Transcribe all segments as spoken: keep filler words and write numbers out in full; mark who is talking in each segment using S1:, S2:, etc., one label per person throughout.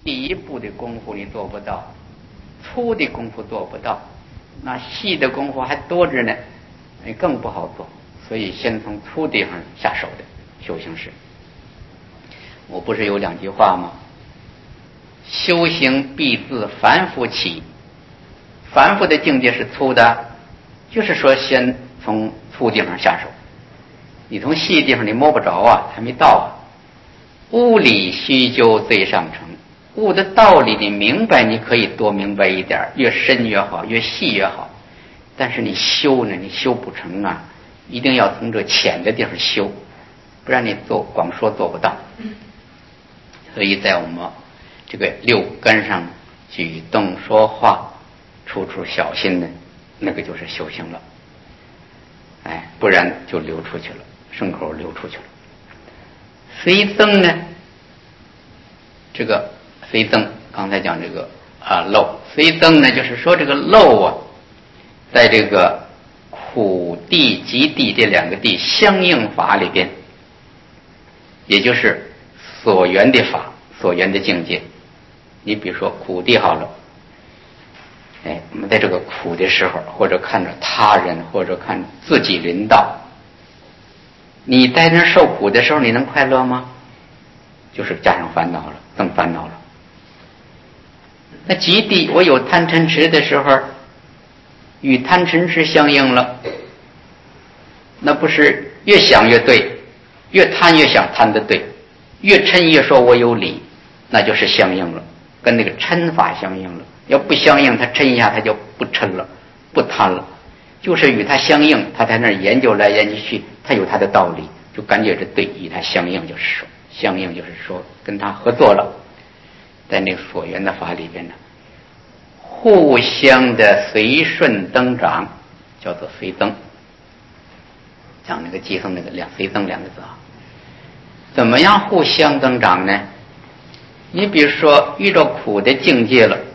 S1: 第一步的功夫你做不到，粗的功夫做不到，那细的功夫还多着呢，你更不好做。所以先从粗地方下手的修行是。我不是有两句话吗？修行必自凡夫起，凡夫的境界是粗的，就是说先从粗地方下手，你从细地方你摸不着啊，还没到啊。悟理须究最上乘，悟的道理你明白，你可以多明白一点，越深越好，越细越好。但是你修呢，你修不成啊，一定要从这浅的地方修，不然你做光说做不到。所以在我们这个六根上举动说话处处小心的，那个就是修行了。哎，不然就流出去了，顺口流出去了。随增呢，这个随增刚才讲这个啊漏，随增呢就是说这个漏啊，在这个苦地及地这两个地相应法里边，也就是所缘的法，所缘的境界。你比如说苦地好了，哎，我们在这个苦的时候，或者看着他人，或者看自己人道，你在那受苦的时候，你能快乐吗？就是加上烦恼了，增烦恼了。那极地我有贪嗔痴的时候，与贪嗔痴相应了，那不是越想越对，越贪越想贪的对，越嗔越说我有理，那就是相应了，跟那个嗔法相应了。要不相应，他嗔一下他就不嗔了，不贪了，就是与他相应，他在那儿研究来研究去，他有他的道理，就感觉是对，与他相应就是说，相应就是说跟他合作了，在那个所缘的法里边呢，互相的随顺增长，叫做随增。讲那个寄送那个两随增两个字啊，怎么样互相增长呢？你比如说遇到苦的境界了，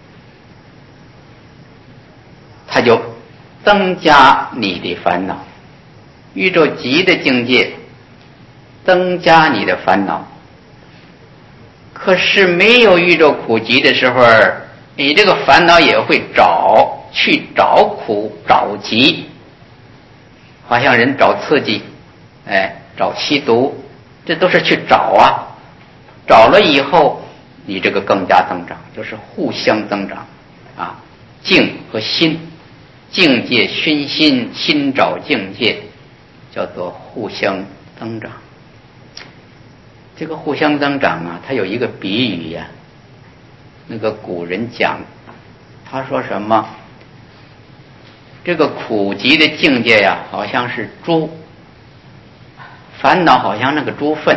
S1: 它就增加你的烦恼；遇到急的境界，增加你的烦恼。可是没有遇到苦急的时候，你这个烦恼也会找去找苦找急，好像人找刺激，哎，找吸毒，这都是去找啊。找了以后，你这个更加增长，就是互相增长啊。境和心，境界熏心，心找境界，叫做互相增长。这个互相增长啊，它有一个比喻呀、啊。那个古人讲，他说什么？这个苦集的境界呀、啊，好像是猪，烦恼好像那个猪粪。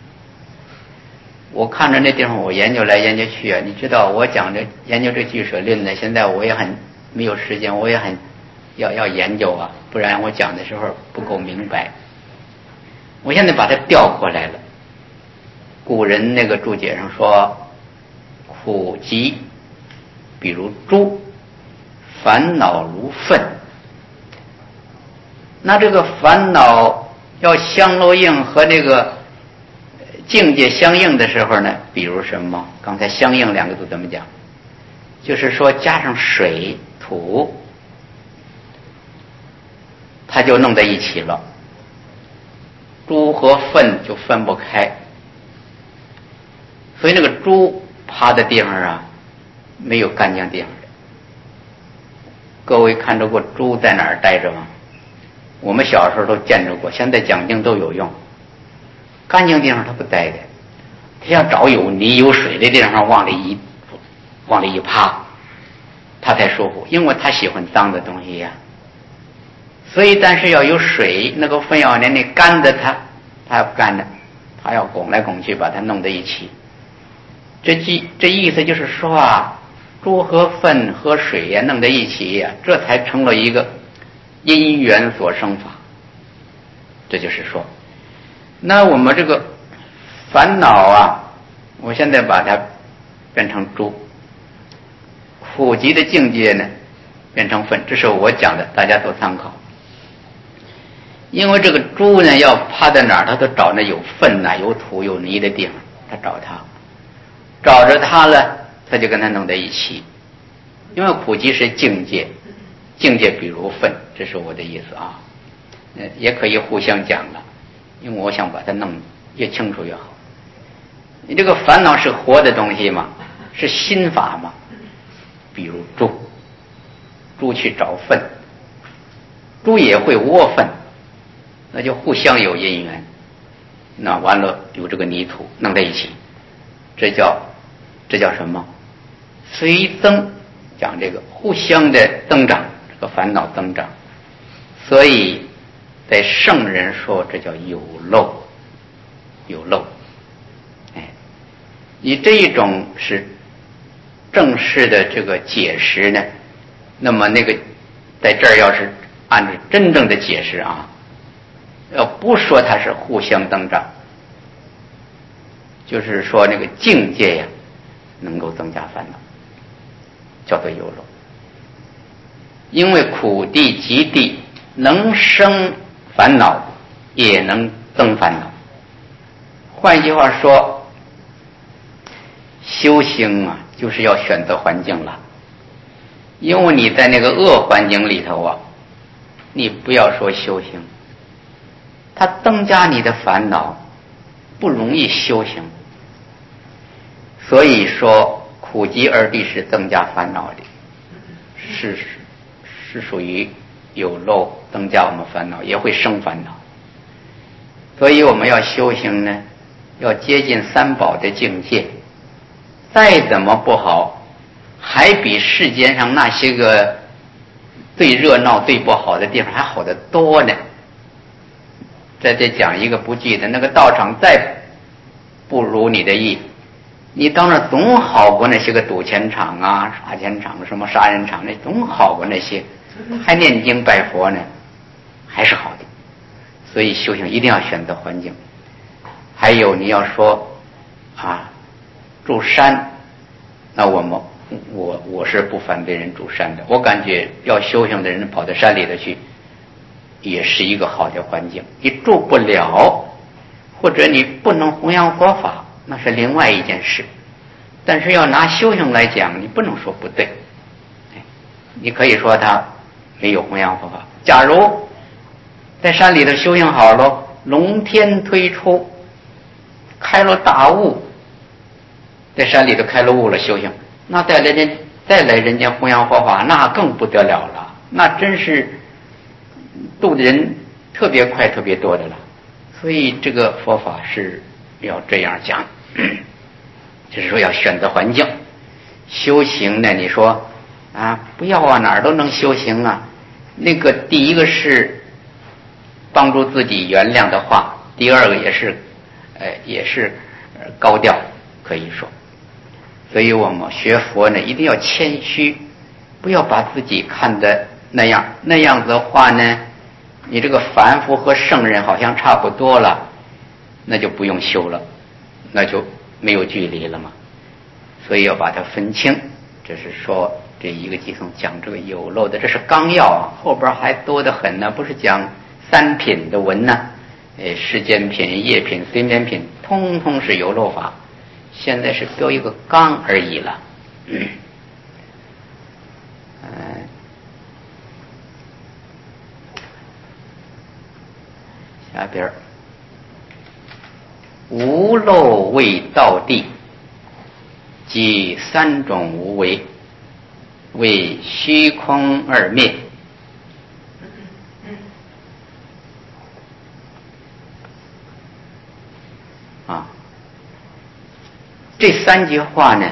S1: 我看着那地方，我研究来研究去啊，你知道，我讲这研究这俱舍论呢，现在我也很没有时间，我也很要要研究啊，不然我讲的时候不够明白。我现在把它调过来了。古人那个注解上说，苦集比如猪，烦恼如粪。那这个烦恼要相漏应和这个境界相应的时候呢，比如什么？刚才相应两个字怎么讲？就是说加上水土，它就弄在一起了，猪和粪就分不开。所以那个猪趴的地方啊，没有干净地方的。各位看着过猪在哪儿待着吗？我们小时候都见着过，现在讲经都有用。干净地方它不待的，它要找有泥有水的地方往里一往里一趴，它才舒服，因为它喜欢脏的东西呀、啊。所以但是要有水，那个粪要连那干的它它要不干的，它要拱来拱去把它弄在一起。这这意思就是说啊，猪和粪和水呀、啊、弄在一起呀、啊，这才成了一个因缘所生法。这就是说，那我们这个烦恼啊，我现在把它变成猪，苦集的境界呢变成粪，这是我讲的，大家做参考。因为这个猪呢，要趴在哪儿，它都找那有粪呐、有土、有泥的地方，它找它。 找着他了，他就跟他弄在一起。因为苦集是境界，境界比如分，这是我的意思啊。呃，也可以互相讲了，因为我想把它弄越清楚越好。你这个烦恼是活的东西嘛，是心法嘛。比如猪，猪去找粪，猪也会窝粪，那就互相有因缘，那完了有这个泥土弄在一起，这叫这叫什么？随增，讲这个互相的增长，这个烦恼增长。所以在圣人说这叫有漏，有漏。哎，你这一种是正式的这个解释呢，那么那个在这儿要是按照真正的解释啊，要不说它是互相增长，就是说那个境界呀能够增加烦恼，叫做有漏。因为苦地极地能生烦恼，也能增烦恼。换句话说，修行啊，就是要选择环境了。因为你在那个恶环境里头啊，你不要说修行，它增加你的烦恼，不容易修行。所以说苦集二谛是增加烦恼的，是是属于有漏，增加我们烦恼，也会生烦恼。所以我们要修行呢，要接近三宝的境界，再怎么不好，还比世间上那些个最热闹最不好的地方还好得多呢。在这讲一个不记得，那个道场再不如你的意，你到那总好过那些个赌钱场啊、杀钱场、什么杀人场，那总好过那些，还念经拜佛呢，还是好的。所以修行一定要选择环境。还有你要说啊，住山，那我们我我是不反对人住山的。我感觉要修行的人跑到山里头去，也是一个好的环境。你住不了，或者你不能弘扬佛法，那是另外一件事。但是要拿修行来讲，你不能说不对。你可以说他没有弘扬佛法。假如在山里头修行好了，龙天推出，开了大悟，在山里头开了悟了修行，那再来人再来人家弘扬佛法，那更不得了了，那真是度的人特别快特别多的了。所以这个佛法是要这样讲，就是说要选择环境。修行呢，你说啊，不要啊，哪儿都能修行啊。那个第一个是帮助自己原谅的话，第二个也是，呃，也是高调，可以说。所以我们学佛呢，一定要谦虚，不要把自己看得那样，那样子的话呢，你这个凡夫和圣人好像差不多了，那就不用修了，那就没有距离了嘛。所以要把它分清。这是说这一个偈颂讲这个有漏的，这是纲要啊，后边还多得很呢，不是讲三品的文呢，呃，世间品、业品、随眠品，通通是有漏法。现在是标一个纲而已了。嗯，呃、下边无漏未到地，即三种无为，为虚空二灭。啊，这三句话呢，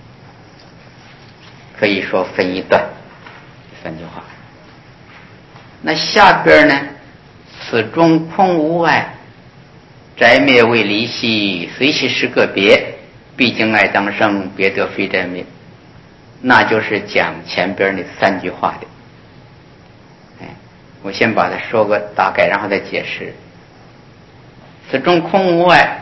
S1: 可以说分一段。三句话，那下边呢，此中空无碍，宅灭为离息，随其是个别，毕竟爱当生，别得非宅灭。那就是讲前边那三句话的。哎，我先把它说个大概，然后再解释。此中空无碍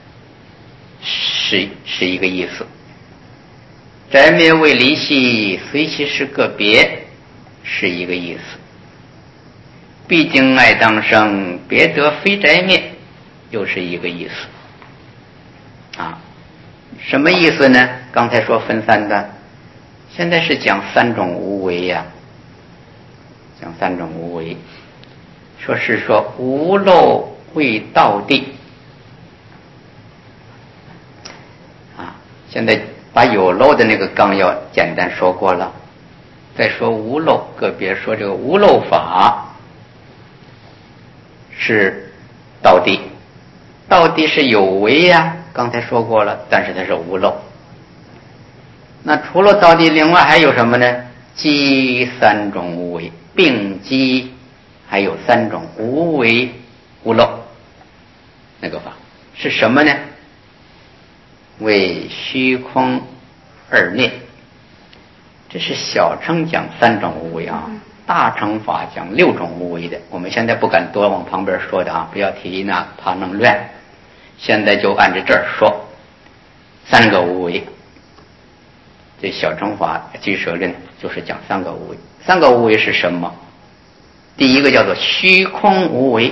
S1: 是是一个意思，宅灭为离息，随其是个别是一个意思，毕竟爱当生，别得非宅灭又是一个意思。啊， 什么意思呢？刚才说分三段，现在是讲三种无为呀、啊，讲三种无为，说是说无漏为道地啊。现在把有漏的那个纲要简单说过了，再说无漏，个别说这个无漏法是道地，道地是有为呀、啊，刚才说过了，但是它是无漏。那除了道地，另外还有什么呢？积三种无为，并积还有三种无为无漏，那个法是什么呢？为虚空二灭。这是小乘讲三种无为啊，大乘法讲六种无为的。我们现在不敢多往旁边说的啊，不要提那怕弄乱。现在就按照这儿说，三个无为。这小乘法俱舍论就是讲三个无为。三个无为是什么？第一个叫做虚空无为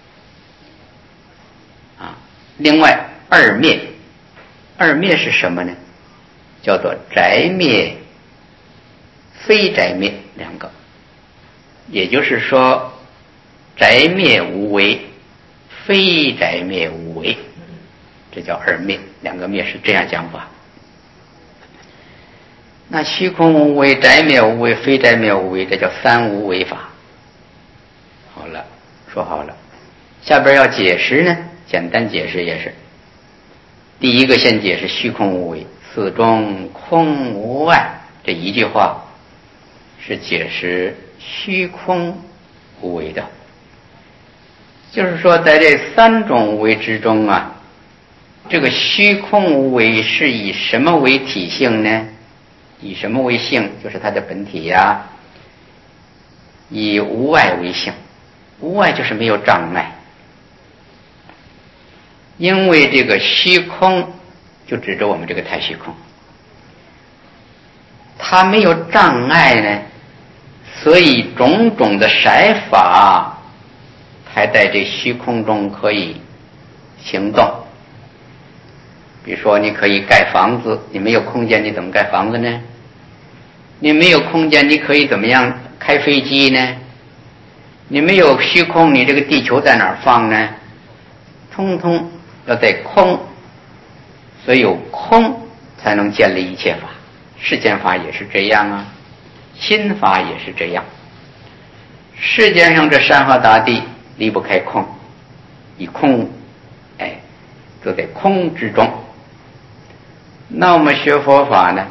S1: 啊，另外二灭。二灭是什么呢？叫做宅灭非宅灭两个，也就是说宅灭无为，非宅灭无为，这叫二灭，两个灭是这样讲法。那虚空无为、宅灭无为、非宅灭无为，这叫三无为法。好了，说好了，下边要解释呢，简单解释也是。第一个先解释虚空无为，此中空无碍，这一句话是解释虚空无为的。就是说在这三种无为之中啊，这个虚空无为是以什么为体性呢？以什么为性？就是它的本体呀、啊，以无碍为性。无碍就是没有障碍，因为这个虚空就指着我们这个太虚空，它没有障碍呢，所以种种的色法还在这虚空中可以行动。比如说你可以盖房子，你没有空间你怎么盖房子呢？你没有空间你可以怎么样开飞机呢？你没有虚空你这个地球在哪儿放呢？通通要在空，所以有空才能建立一切法。世间法也是这样啊，心法也是这样。世界上这山河大地离不开空，以空哎都在空之中。那我们学佛法呢，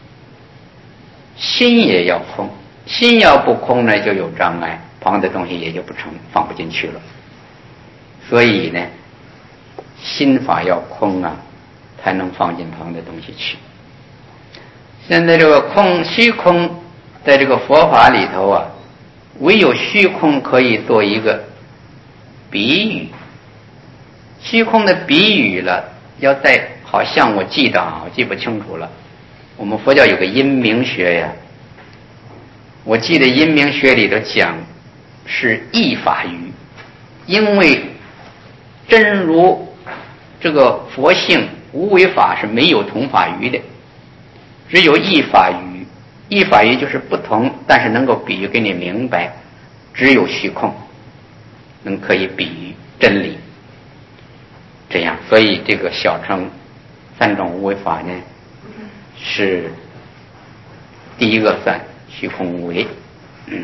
S1: 心也要空，心要不空呢就有障碍，旁的东西也就不成，放不进去了。所以呢心法要空啊，才能放进旁的东西去。现在这个空虚空在这个佛法里头啊，唯有虚空可以做一个比喻。虚空的比喻了，要在好像我记得啊，我记不清楚了。我们佛教有个因明学呀，我记得因明学里头讲是异法语，因为真如这个佛性无为法是没有同法语的，只有异法语。异法语就是不同，但是能够比喻给你明白，只有虚空能可以比喻真理。这样，所以这个小乘三种无为法呢，是第一个算虚空无为。嗯，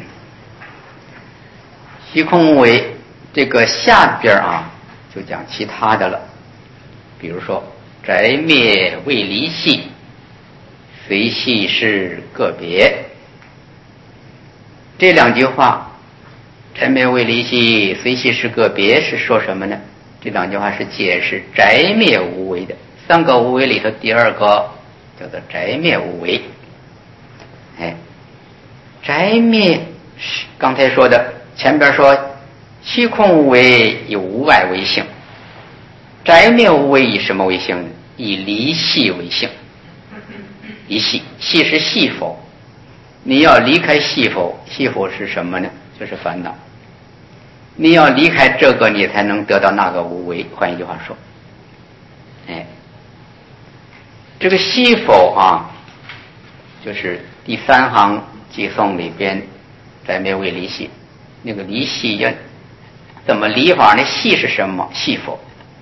S1: 虚空无为这个下边啊就讲其他的了，比如说宅灭未离系，随系是个别。这两句话，宅灭未离系，随系是个别，是说什么呢？这两句话是解释宅灭无为的。三个无为里头第二个叫做宅灭无为。哎，宅灭是刚才说的，前边说虚空无为以无碍为性，宅灭无为以什么为性呢？以离系为性。离系，系是系否，你要离开系否，系否是什么呢？就是烦恼。你要离开这个，你才能得到那个无为。换一句话说，哎， 这个系否啊，就是第三行偈颂里边在灭为离系，那个离系要怎么离法呢？系是什么？系否。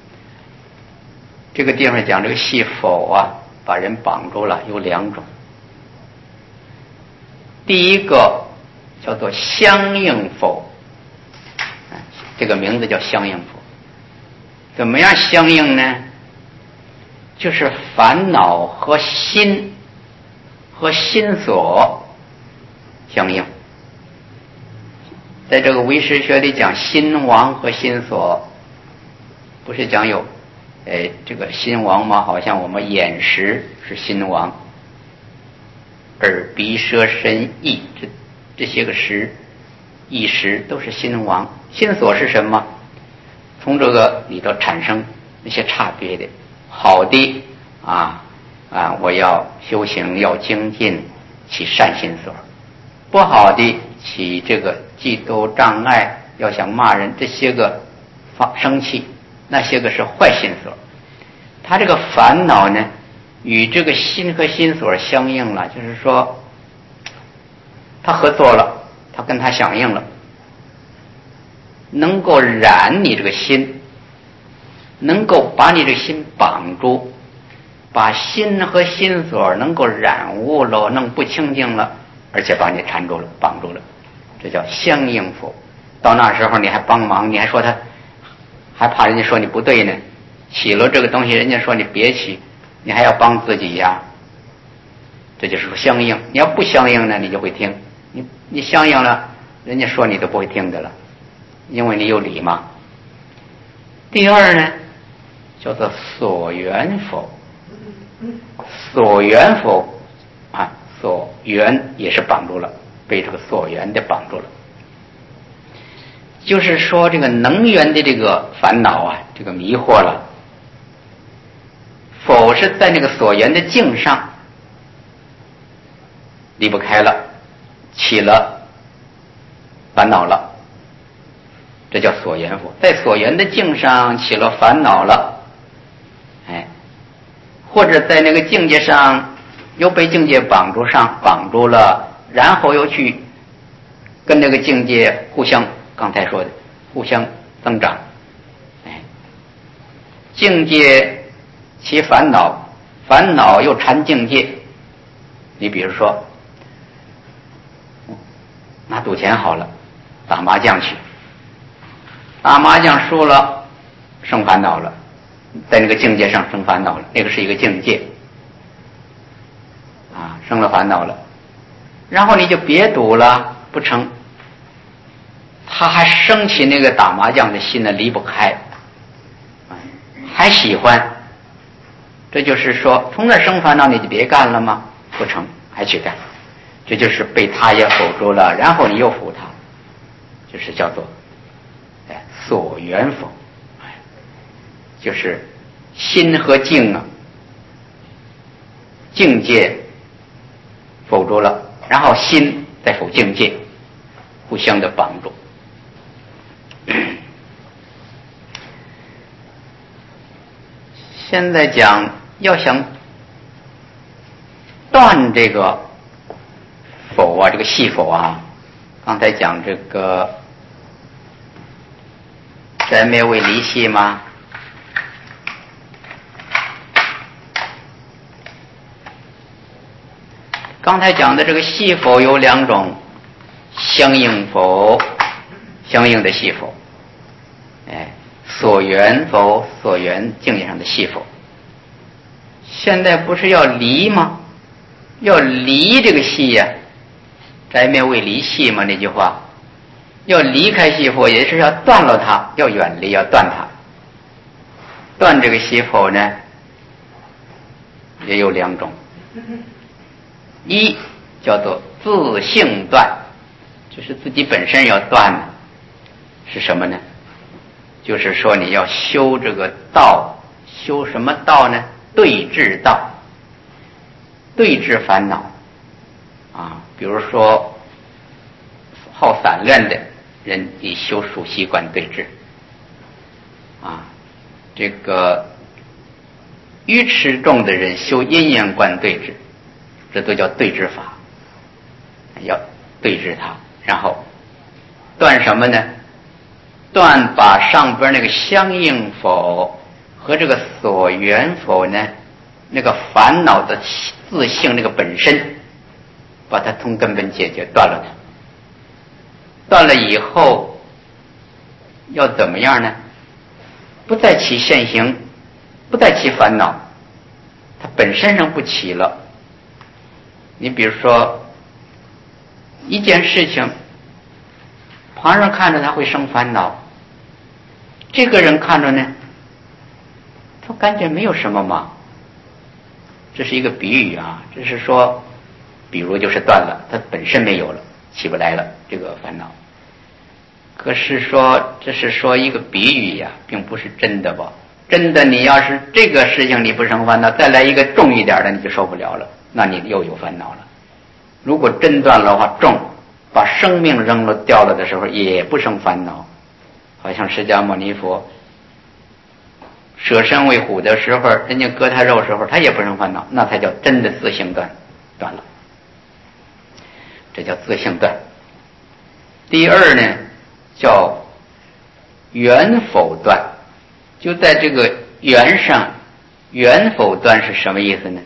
S1: 这个地方讲这个系否啊，把人绑住了有两种。第一个叫做相应否，这个名字叫相应否。怎么样相应呢？就是烦恼和心和心所相应。在这个唯识学里讲心王和心所，不是讲有哎这个心王吗？好像我们眼识是心王，耳鼻舌身意这这些个识意识都是心王。心所是什么？从这个里头产生那些差别的，好的啊啊，我要修行要精进，起善心所；不好的起这个嫉妒障碍，要想骂人，这些个发生气，那些个是坏心所。他这个烦恼呢，与这个心和心所相应了，就是说他合作了，他跟他响应了，能够染你这个心，能够把你这个心绑住，把心和心所能够染污了，弄不清净了，而且把你缠住了绑住了，这叫相应否。到那时候你还帮忙，你还说他，还怕人家说你不对呢，起了这个东西人家说你别起，你还要帮自己呀，这就是说相应。你要不相应呢，你就会听，你你相应了，人家说你都不会听的了，因为你有理嘛。第二呢，叫做所缘否。所缘否啊，所缘也是绑住了，被这个所缘的绑住了。就是说这个能缘的这个烦恼啊，这个迷惑了，否是在那个所缘的境上离不开了，起了烦恼了，这叫所缘否。在所缘的境上起了烦恼了，哎，或者在那个境界上又被境界绑住上绑住了，然后又去跟那个境界互相，刚才说的互相增长，哎，境界起烦恼，烦恼又缠境界。你比如说拿赌钱好了，打麻将去，打麻将输了生烦恼了，在那个境界上生烦恼了，那个是一个境界啊，生了烦恼了，然后你就别赌了，不成，他还升起那个打麻将的心呢，离不开，还喜欢，这就是说从那生烦恼你就别干了吗？不成，还去干，这就是被他也否住了，然后你又否他，就是叫做哎所缘否，就是心和境啊，境界否住了，然后心再否境界，互相的绑住。现在讲要想断这个否啊，这个系否啊，刚才讲这个在灭为离系吗？刚才讲的这个系否有两种，相应否，相应的系否，哎，所缘否，所缘境界上的系否。现在不是要离吗？要离这个系呀、啊，摘灭为离系嘛，那句话，要离开系否，也是要断了它，要远离，要断它。断这个系否呢，也有两种。一叫做自性断，就是自己本身要断的，是什么呢？就是说你要修这个道，修什么道呢？对治道，对治烦恼啊。比如说好散乱的人，以修属习惯对治啊。这个愚痴重的人修因缘观对治，这都叫对治法，要对治它，然后断什么呢？断把上边那个相应否和这个所缘否呢，那个烦恼的自性那个本身，把它从根本解决，断了它。断了以后要怎么样呢？不再起现行，不再起烦恼，它本身上不起了。你比如说一件事情，旁人看着他会生烦恼，这个人看着呢，他感觉没有什么嘛。这是一个比喻啊，这是说比如就是断了，它本身没有了，起不来了这个烦恼。可是说这是说一个比喻呀，并不是真的吧。真的你要是这个事情你不生烦恼，再来一个重一点的你就受不了了，那你又有烦恼了。如果真断了的话，重把生命扔了掉了的时候也不生烦恼。好像释迦牟尼佛舍身为虎的时候，人家割他肉的时候他也不生烦恼，那才叫真的自性断断了，这叫自性断。第二呢叫缘否断，就在这个缘上，缘否断是什么意思呢？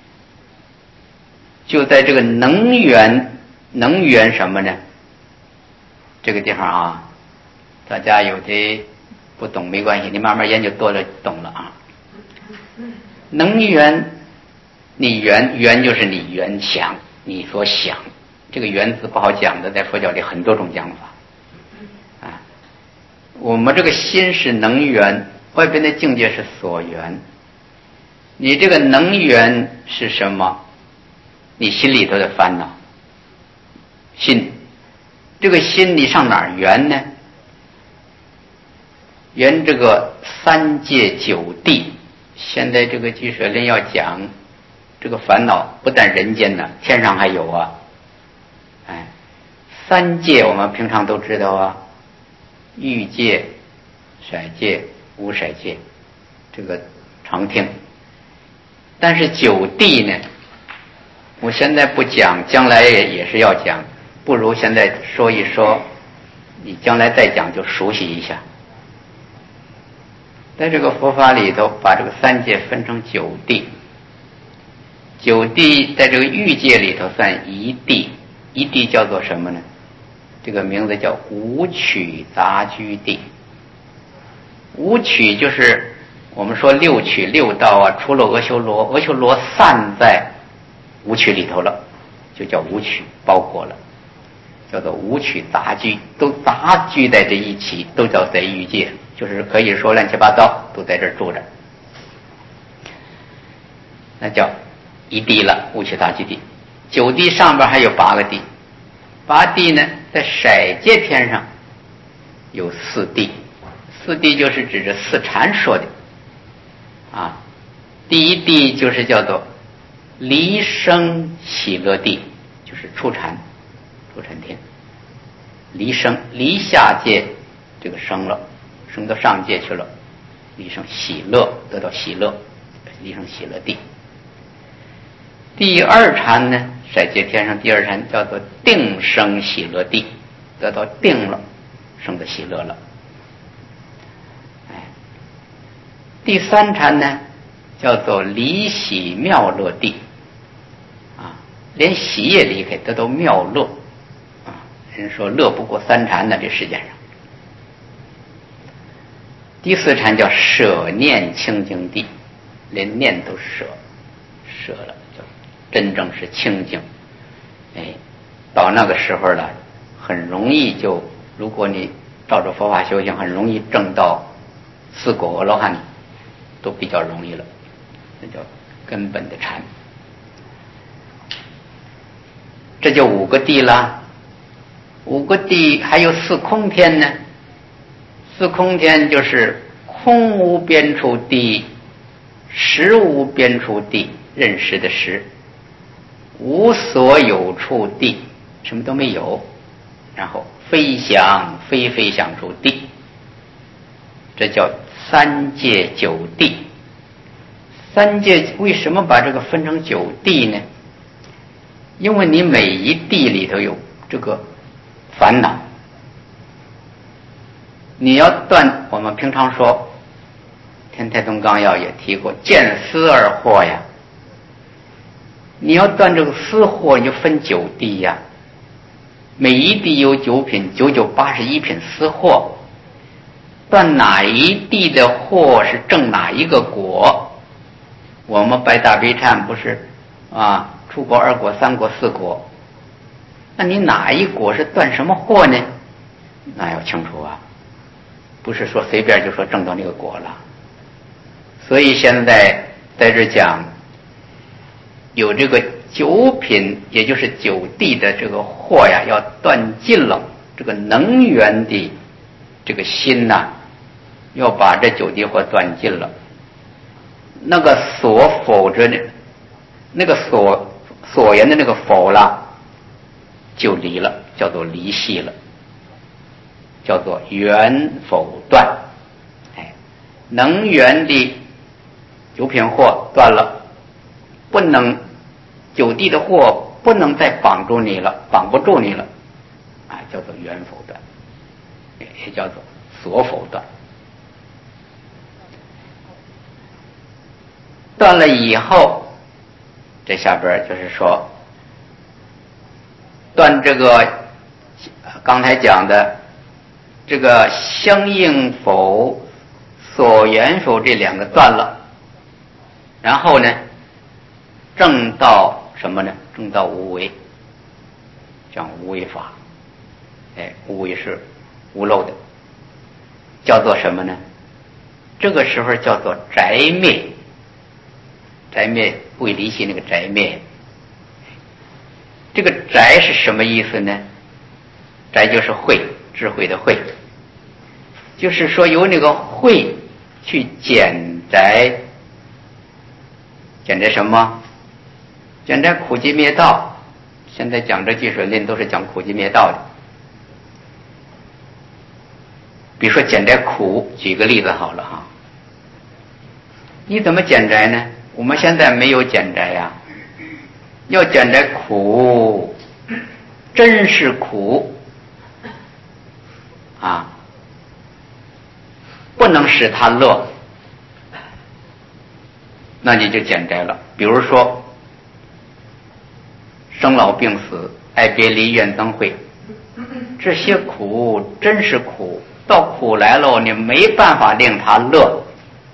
S1: 就在这个能源，能源什么呢？这个地方啊，大家有的不懂没关系，你慢慢研究多了懂了啊。能源，你缘缘就是你缘想，你所想，这个缘字不好讲的，在佛教里很多种讲法啊。我们这个心是能缘，外边的境界是所缘。你这个能缘是什么？你心里头的烦恼，心，这个心你上哪儿缘呢？缘这个三界九地。现在这个居舍论要讲这个烦恼不但人间呢，天上还有啊。哎，三界我们平常都知道啊，欲界、色界、无色界，这个常听。但是九地呢，我现在不讲，将来也也是要讲，不如现在说一说，你将来再讲就熟悉一下。在这个佛法里头，把这个三界分成九地，九地在这个欲界里头算一地，一地叫做什么呢？这个名字叫五趣杂居地。五趣就是我们说六趣六道啊，除了阿修罗，阿修罗散在五趣里头了，就叫五趣，包括了，叫做五趣杂居，都杂居在这一起，都叫在欲界，就是可以说乱七八糟都在这儿住着，那叫一地了，五趣杂居地。九地上边还有八个地，八地呢在色界天上有四地，四地就是指着四禅说的啊。第一地就是叫做离生喜乐地，就是初禅，初禅天。离生，离下界这个生了，升到上界去了，离生喜乐，得到喜乐，离生喜乐地。第二禅呢，色界天上第二禅叫做定生喜乐地，得到定了，生的喜乐了。哎，第三禅呢叫做离喜妙乐地，啊，连喜也离开，得到妙乐。人说乐不过三禅呢，这世界上。第四禅叫舍念清净地，连念都舍，舍了，就真正是清净。哎，到那个时候了，很容易就，如果你照着佛法修行，很容易证到四果阿罗汉，都比较容易了，这叫根本的禅。这就五个地了。五个地还有四空天呢，四空天就是空无边处地，实无边处地，认识的实，无所有处地，什么都没有，然后非想非非想处地，这叫三界九地。 三界为什么把这个分成九地呢？因为你每一地里头有这个烦恼，你要断，我们平常说天台宗纲要也提过见思二惑呀，你要断这个思惑，你就分九地呀，每一地有九品，九九八十一品思惑，断哪一地的惑是证哪一个果。我们拜大悲忏不是啊，初果、二果、三果、四果，那你哪一果是断什么惑呢？那要清楚啊，不是说随便就说证到那个果了。所以现在在这讲有这个九品，也就是九地的这个惑呀，要断尽了，这个能源的这个心呐、啊，要把这九地惑断尽了，那个所否着的，那个所所言的那个否了，就离了，叫做离系了，叫做缘否断。哎，能源的九品惑断了，不能九地的惑不能再绑住你了，绑不住你了，啊，叫做缘否断，也叫做所否断。断了以后，这下边就是说断这个刚才讲的这个相应否、所缘否这两个断了，然后呢证到什么呢？证到无为，讲无为法。哎，无为是无漏的，叫做什么呢？这个时候叫做宅灭。宅灭为离系那个宅灭，这个宅是什么意思呢？宅就是慧，智慧的慧，就是说由那个慧去减宅，减宅什么？减宅苦集灭道。现在讲这俱舍论都是讲苦集灭道的。比如说减宅苦，举个例子好了哈，你怎么减宅呢？我们现在没有减宅呀，要减宅苦，真是苦啊，不能使他乐，那你就减宅了。比如说生老病死、爱别离、怨憎会，这些苦真是苦，到苦来了你没办法令他乐，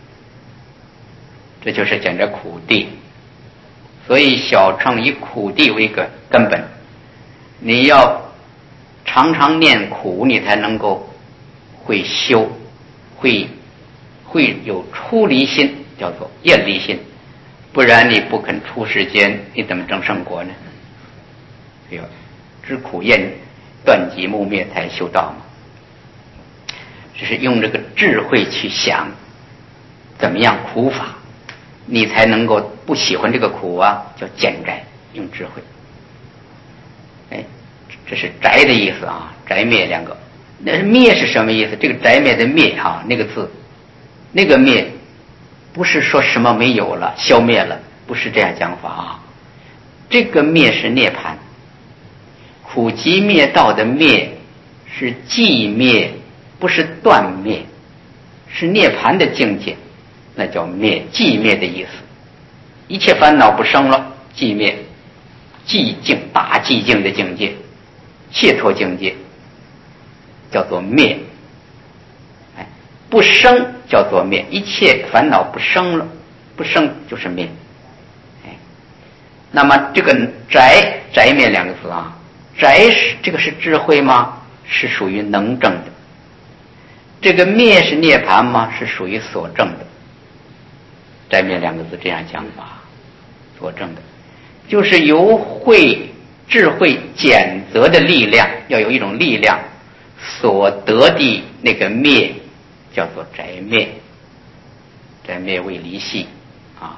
S1: 这就是减宅苦地。所以小乘以苦地为个根本，你要常常念苦，你才能够会修，会会有出离心，叫做厌离心，不然你不肯出世间，你怎么证圣果呢？哎呦，知苦厌断集木灭才修道嘛。只是用这个智慧去想怎么样苦法，你才能够不喜欢这个苦啊，叫减宅，用智慧。哎，这是宅的意思啊，宅灭两个。那是灭是什么意思？这个宅灭的灭啊，那个字，那个灭不是说什么没有了、消灭了，不是这样讲法啊。这个灭是涅槃，苦集灭道的灭是寂灭，不是断灭，是涅槃的境界，那叫灭，寂灭的意思。一切烦恼不生了，寂灭，寂静，大寂静的境界，解脱境界，叫做灭。哎，不生叫做灭，一切烦恼不生了，不生就是灭。哎，那么这个宅宅灭两个字啊，宅是这个是智慧吗？是属于能证的。这个灭是涅槃吗？是属于所证的。宅灭两个字这样讲法，所证的，就是由慧智慧检则的力量，要有一种力量所得的那个灭，叫做宅灭。宅灭为离系啊。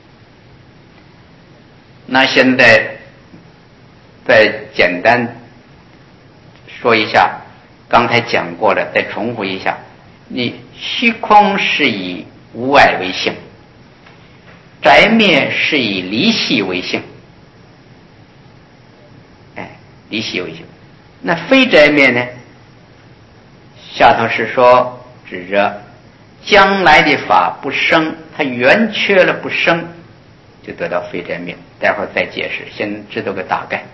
S1: 那现在再简单说一下刚才讲过的，再重复一下。你虚空是以无碍为性， 宅灭是以离系为性，哎，离系为性。那非宅灭呢？下头是说指着将来的法不生，它圆缺了不生，就得到非宅灭。待会儿再解释，先知道个大概。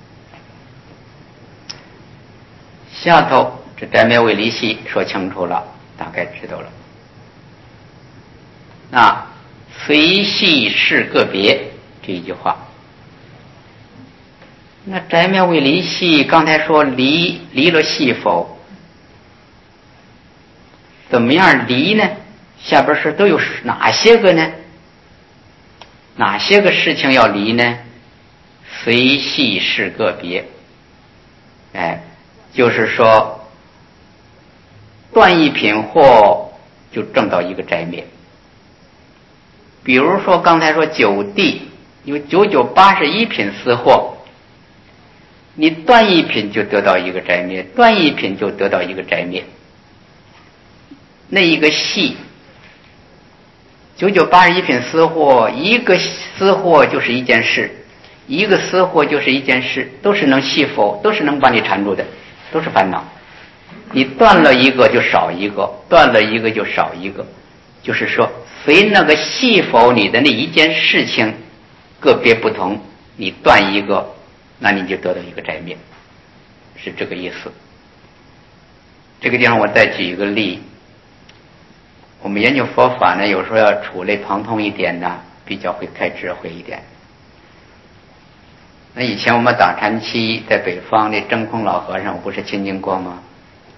S1: 下头这宅灭为离系说清楚了，大概知道了。那随系是个别这一句话，那宅灭为离系，刚才说离离了系否？怎么样离呢？下边是都有哪些个呢？哪些个事情要离呢？随系是个别，哎，就是说断一品货就证到一个宅灭。比如说刚才说九地有九九八十一品私货，你断一品就得到一个宅灭，断一品就得到一个宅灭。那一个系九九八十一品私货，一个私货就是一件事，一个私货就是一件事，都是能系否，都是能把你缠住的，都是烦恼。你断了一个就少一个，断了一个就少一个，就是说随那个系否你的那一件事情个别不同，你断一个，那你就得到一个宅灭，是这个意思。这个地方我再举一个例，我们研究佛法呢，有时候要触类旁通一点呢，比较会开智慧一点。那以前我们打禅期在北方那真空老和尚，我不是亲近过吗？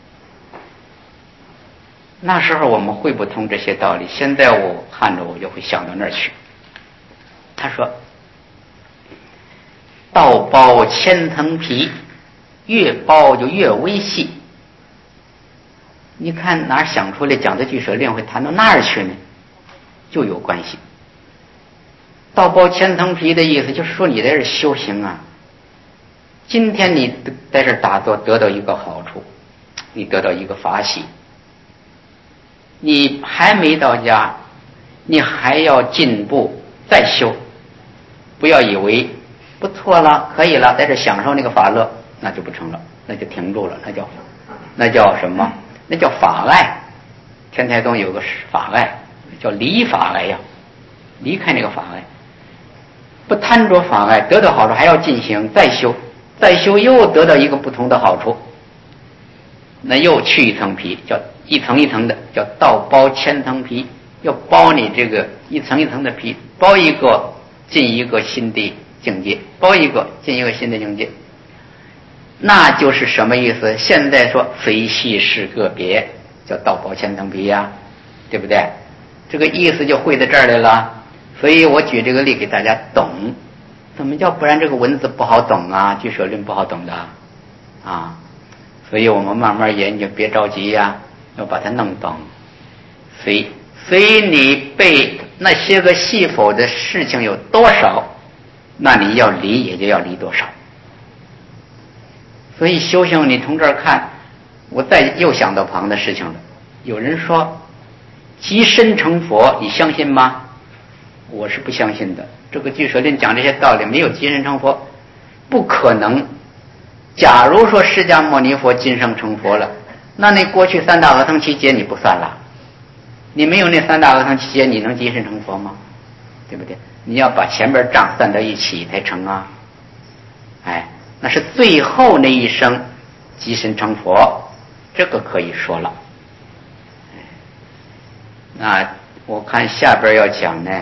S1: 那时候我们会不通这些道理，现在我看着我就会想到那儿去。他说道包千层皮，越包就越微细。你看哪儿想出来讲的俱舍论会谈到那儿去呢？就有关系。道包千层皮的意思就是说你在这修行啊，今天你在这打坐得到一个好处，你得到一个法喜，你还没到家，你还要进步再修，不要以为不错了可以了，在这享受那个法乐，那就不成了，那就停住了，那叫那叫什么？那叫法爱。天台宗有个法爱叫离法爱呀，离开那个法爱，不贪着法爱，得到好处还要进行再修，再修又得到一个不同的好处，那又去一层皮，叫一层一层的，叫道包千层皮，要包你这个一层一层的皮，包一个进一个新的境界，包一个进一个新的境界。那就是什么意思？现在说随系是个别，叫道包千层皮呀，对不对？这个意思就会在这儿来了。所以我举这个例给大家懂，怎么叫？不然这个文字不好懂啊，俱舍论不好懂的啊。所以我们慢慢研究，别着急呀、啊，要把它弄懂。随随你被那些个系否的事情有多少，那你要离也就要离多少。所以修行，你从这儿看，我再又想到旁的事情了。有人说即身成佛，你相信吗？我是不相信的。这个俱舍论讲这些道理，没有即身成佛，不可能。假如说释迦牟尼佛今生成佛了，那你过去三大阿僧祇劫你不算了，你没有那三大阿僧祇劫，你能即身成佛吗？对不对？你要把前边账算到一起才成啊。哎，那是最后那一生即身成佛，这个可以说了。那我看下边要讲呢，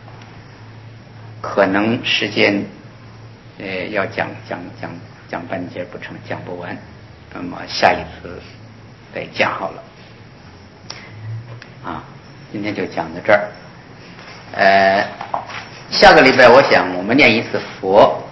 S1: 可能时间呃要讲讲讲讲半截不成，讲不完，那么下一次再讲好了。啊，今天就讲到这儿。呃，下个礼拜我想我们念一次佛。